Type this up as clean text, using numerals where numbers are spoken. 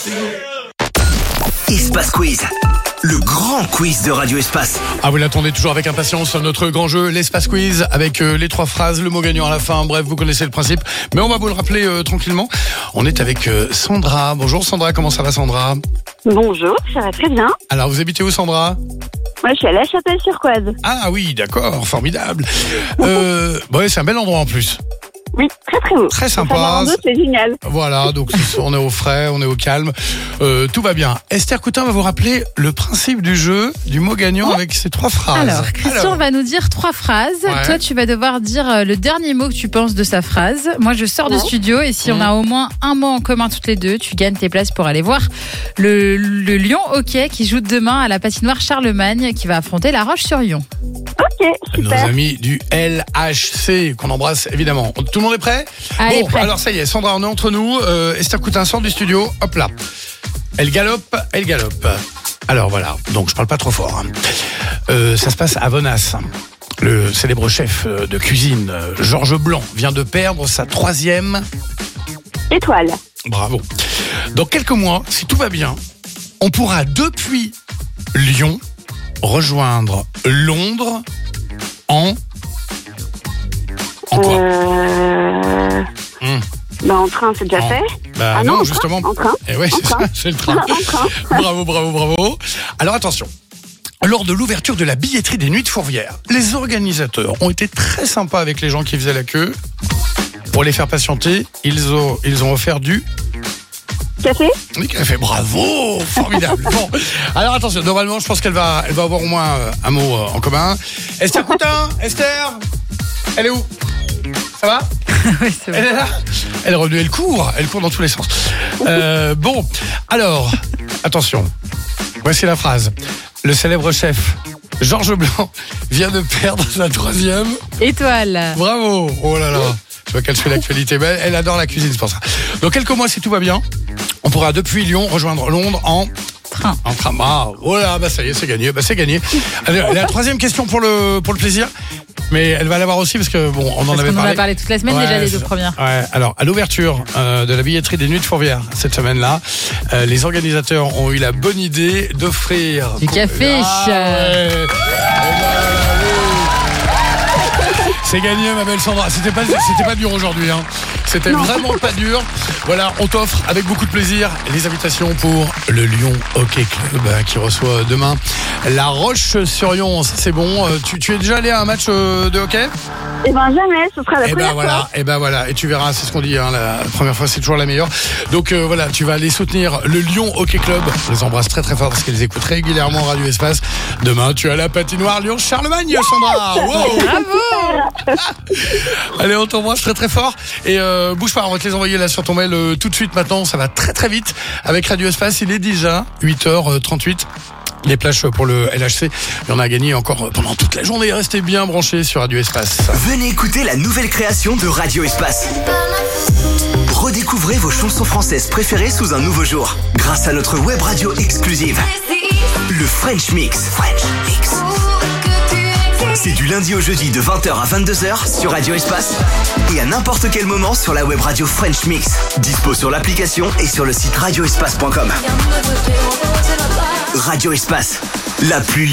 Espace Quiz, le grand quiz de Radio Espace. Ah, vous l'attendez toujours avec impatience, notre grand jeu, l'Espace Quiz, avec les 3 phrases, le mot gagnant à la fin. Bref, vous connaissez le principe, mais on va vous le rappeler tranquillement. On est avec Sandra. Bonjour Sandra, comment ça va Sandra ? Bonjour, ça va très bien. Alors, vous habitez où Sandra ? Moi, je suis à La Chapelle-sur-Coise. Ah oui, d'accord, formidable. Ouais, c'est un bel endroit en plus. Oui, très très beau. Très sympa. Pour faire la rando, c'est génial. Voilà, donc on est au frais, on est au calme, tout va bien. Esther Coutin va vous rappeler le principe du jeu, du mot gagnant avec ces 3 phrases. Alors, Christian va nous dire 3 phrases. Ouais. Toi, tu vas devoir dire le dernier mot que tu penses de sa phrase. Moi, je sors du studio et si on a au moins un mot en commun toutes les deux, tu gagnes tes places pour aller voir le Lyon Hockey qui joue demain à la patinoire Charlemagne qui va affronter La Roche-sur-Yon. Ok, Nos super. amis du LHC, qu'on embrasse évidemment. Tout le monde est prêt ? Allez, Bon, prêt. alors ça y est, Sandra, on est entre nous. Esther Coutin sort du studio, hop là. Elle galope, elle galope. Alors voilà, donc je parle pas trop fort. Ça se passe à Venasse. Le célèbre chef de cuisine, Georges Blanc, vient de perdre sa 3e... Étoile. Bravo. Dans quelques mois, si tout va bien, on pourra depuis Lyon rejoindre Londres en quoi En train, c'est déjà fait. Bah Ah non, non, en justement. train, en train. Eh ouais, En c'est train. ça, c'est le train. En train. Bravo, bravo, bravo. Alors attention. Lors de l'ouverture de la billetterie des Nuits de Fourvière, les organisateurs ont été très sympas avec les gens qui faisaient la queue. Pour les faire patienter, ils ont offert du Café. café. Bravo, formidable. Bon, alors attention, normalement, je pense qu'elle va avoir au moins un mot en commun. Esther Coutin, Esther, elle est où ? Ça va ? Oui, c'est Elle est là ? Elle est revenue, elle court dans tous les sens. Bon, alors, attention, voici la phrase. Le célèbre chef Georges Blanc vient de perdre sa 3e... Étoile. Bravo. Oh là là. Je vois qu'elle suit l'actualité. Mais elle adore la cuisine, c'est pour ça. Dans quelques mois, si tout va bien, on pourra depuis Lyon rejoindre Londres en Train. Ah, oh là, bah ça y est, c'est gagné. Bah c'est gagné. Allez, la 3e question pour le plaisir. Mais elle va l'avoir aussi parce que bon, on en Parce avait qu'on en parlé. a parlé toute la semaine déjà, les 2 premières. Ouais, alors à l'ouverture de la billetterie des Nuits de Fourvière cette semaine-là, les organisateurs ont eu la bonne idée d'offrir Du café. ouais. C'est gagné, ma belle Sandra. C'était pas dur aujourd'hui, hein. C'était vraiment pas dur. Voilà, on t'offre avec beaucoup de plaisir les invitations pour le Lyon Hockey Club qui reçoit demain La Roche-sur-Yon. C'est bon. Tu es déjà allé à un match de hockey ? Eh ben jamais, ce sera la première fois. Et ben voilà, et tu verras, c'est ce qu'on dit, hein, la première fois c'est toujours la meilleure. Donc voilà, tu vas aller soutenir le Lyon Hockey Club. Je les embrasse très très fort parce qu'ils écoutent régulièrement Radio Espace. Demain, tu as la patinoire Lyon Charlemagne, Sandra. Wow. Bravo. Allez, on t'embrasse très très fort. Et bouge pas, on va te les envoyer là sur ton mail tout de suite maintenant. Ça va très très vite avec Radio Espace. Il est déjà 8h38. Les plages pour le LHC, il y en a gagné encore pendant toute la journée. Restez bien branchés sur Radio Espace. Venez écouter la nouvelle création de Radio Espace. Redécouvrez vos chansons françaises préférées sous un nouveau jour, grâce à notre web radio exclusive, le French Mix. C'est du lundi au jeudi de 20h à 22h sur Radio Espace et à n'importe quel moment sur la web radio French Mix. Dispo sur l'application et sur le site radioespace.com. Radio Espace, la plus